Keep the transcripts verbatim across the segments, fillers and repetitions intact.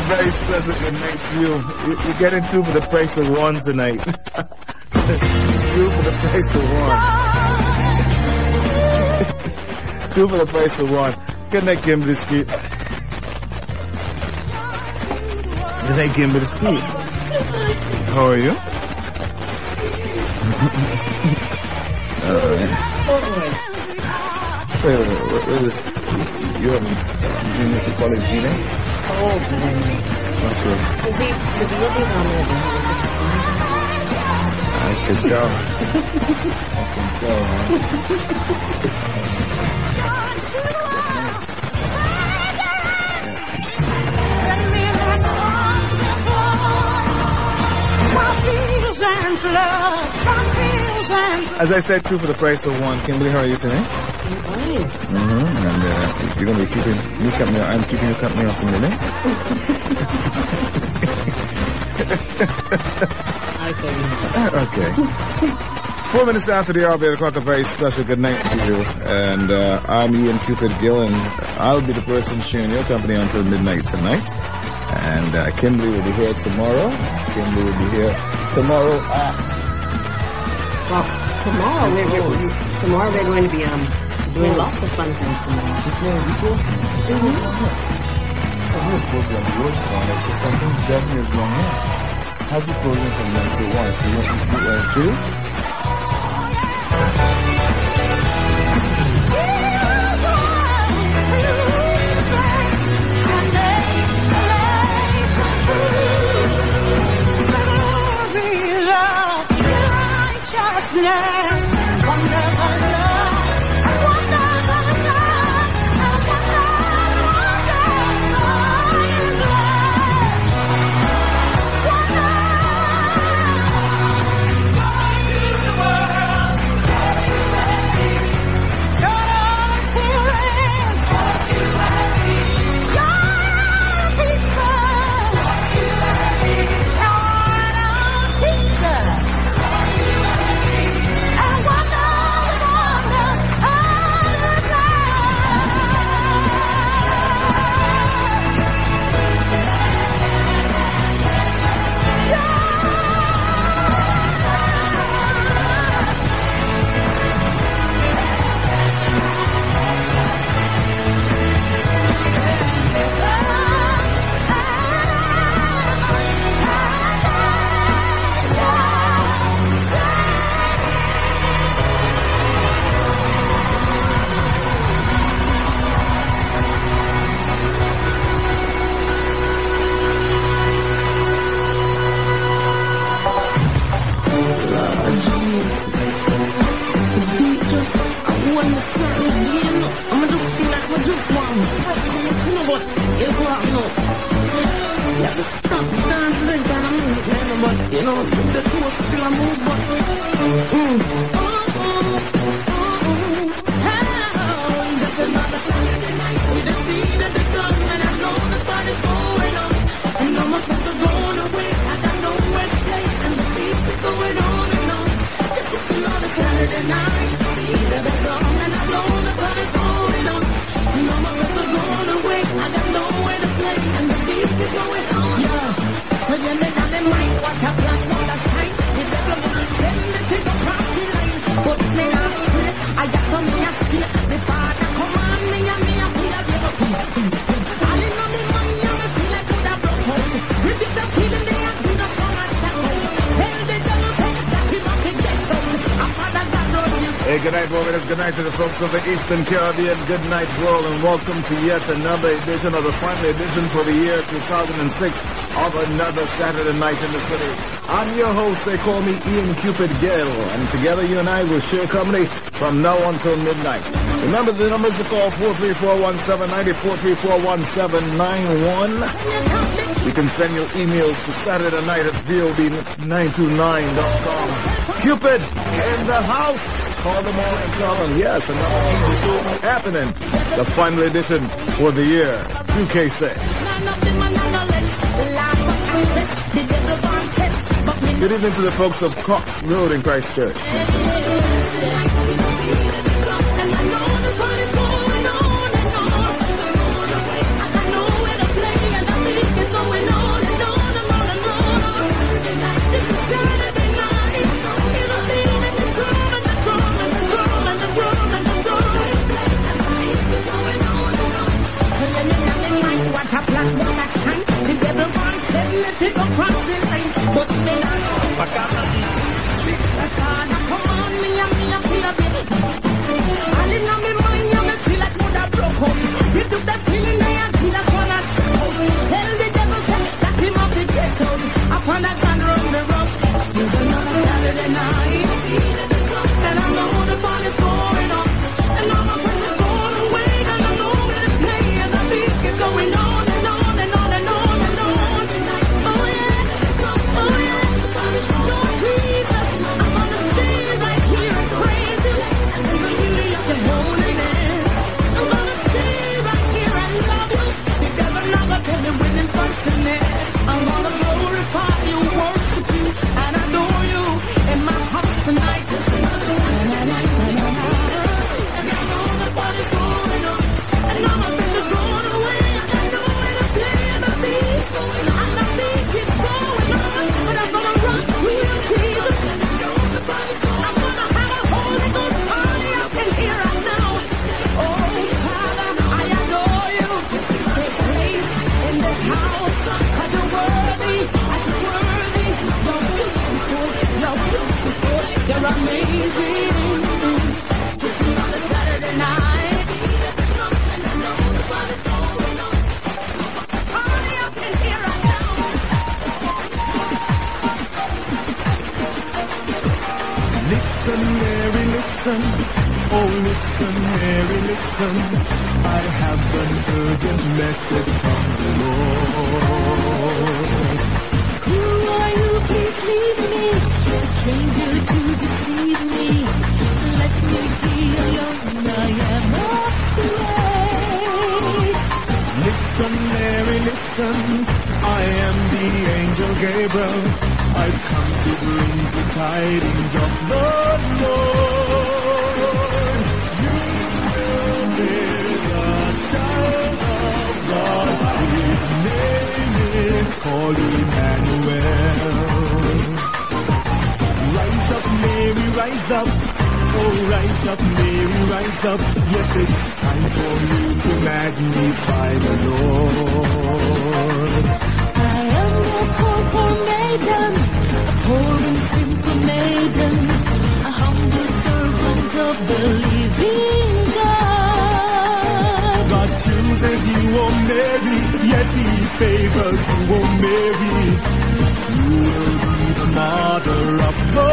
very special good night to you. you. You're getting two for the price of one tonight. Two for the price of one. Two for the price of one. Good night, Kimberly Skeet. Good night, Kimberly Skeet. How are you? Alright. Wait, wait, wait, what is you have junior to college Gina? Oh, Okay. is he, is he looking on there? I can tell. I can tell, man. As I said, two for the price of one. Kimberly, how are you today? Mm-hmm. And uh, you're going to be keeping me company. I'm keeping you company on some minutes. Okay. Four minutes after the hour, we have a very special good night to you. And uh, I'm Ian Cupid Gill, and I'll be the person sharing your company until midnight tonight. And uh, Kimberly will be here tomorrow. Kimberly will be here tomorrow at... Well, tomorrow we're going to, tomorrow we're going to be um doing lots of fun things tomorrow. Mm-hmm. Something's program works on it, so something definitely is wrong here. How's the program from nine to one? So you want to do Wednesday too? Hey, good night, Barbados. Good night to the folks of the Eastern Caribbean. Good night, world, and welcome to yet another edition of the final edition for the year two thousand six of another Saturday night in the city. I'm your host. They call me Ian Cupid Gale, and together you and I will share company from now until midnight. Remember the numbers to call four three four one seven nine zero, four three four one seven nine one. You can send your emails to Saturday night at V O B nine two nine dot com. Cupid in the house. Call them all and tell them, yes, another T V show happening. The final edition for the year two K six. Good evening to the folks of Cox Road in Christchurch. to go cross the line. But then I know come on, me and me and feel a bit. And in my mind, I feel like mother broke up. You took that feeling there and feel like one I show. Tell the devil that him off the ghetto. Upon that gun run the road. You don't know Saturday night. And I know the fun is going on. And all my friends are going away. And I know where to play. And the beat is going on and on and on and on and on. Oh yeah, oh yeah. Don't please, I'm gonna stay right here and praise you. And the beauty of the holiness. I'm gonna stay right here and love you. The devil never tell me with impersonate. I'm gonna glorify you, worship you, and adore you in my heart tonight. And I know the body's going on, and all my friends are going away. I know where to play and the beat, and the beat keeps going on. But I'm gonna run with Jesus. I'm gonna have a Holy Ghost party up in here right now. Oh, Father, I adore you. Take place in this house. Cause you're worthy, cause you're worthy. You're beautiful, you're beautiful, you're amazing. This is on a Saturday night. Party up in here right now. Listen, Mary, listen. Oh, listen, Mary, listen. I have an urgent message from the Lord. Who are you? Please leave me. A stranger to deceive me. Let me be alone. I am afraid. Listen, Mary, listen. I am the angel Gabriel. I've come to bring the tidings of the Lord. You will bear the child of God. His name is called Emmanuel. Rise up, Mary, rise up. Oh, rise up, Mary, rise up. Yes, it's time for you to magnify the Lord. I am a poor, poor maiden, a poor and simple maiden, a humble servant of the living God. God chooses you, oh Mary. Yes, He favors you, oh Mary. You will be the mother of the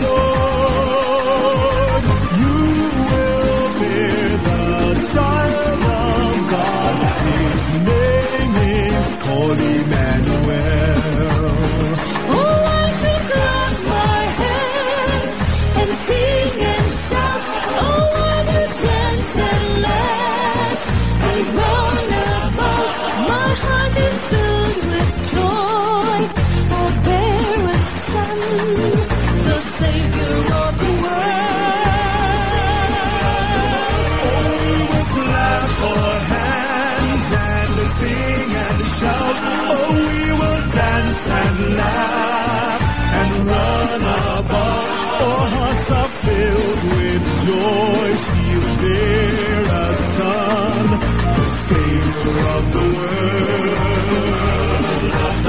Lord. You will bear the child of God. His name is called Emmanuel. Oh, I should clap my hands and sing and shout. Oh, I will dance and laugh and run about. My heart is filled with joy. I'll bear a son, the Savior of the world. We will clap our hands and sing and shout. Oh, we will dance and laugh and run about. Our hearts are filled with joy. She'll bear a son, the Savior of the world.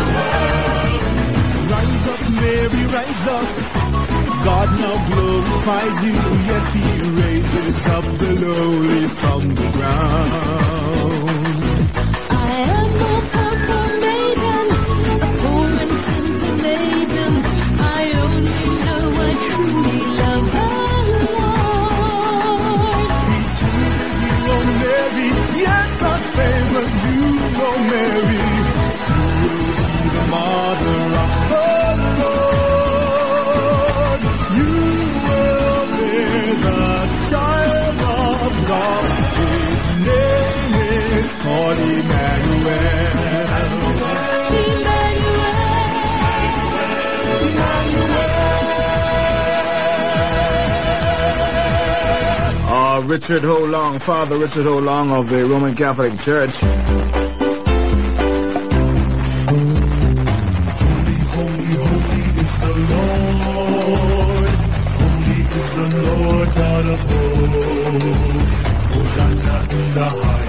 Rise up, Mary, rise up. God now glorifies you. Yes, He raises up the lowly from the ground. I am a poor maiden, a poor and simple maiden. I only know I truly love the Lord. Oh, Mary, yes, God favors you, oh Mary. You will be the mother of the Lord. You will bear the child of God. His name is called Emmanuel. Uh, Richard Holong, Father Richard Holong of the Roman Catholic Church. Holy, holy, holy is the Lord. Holy is the Lord God of hosts. Hosanna in the highest.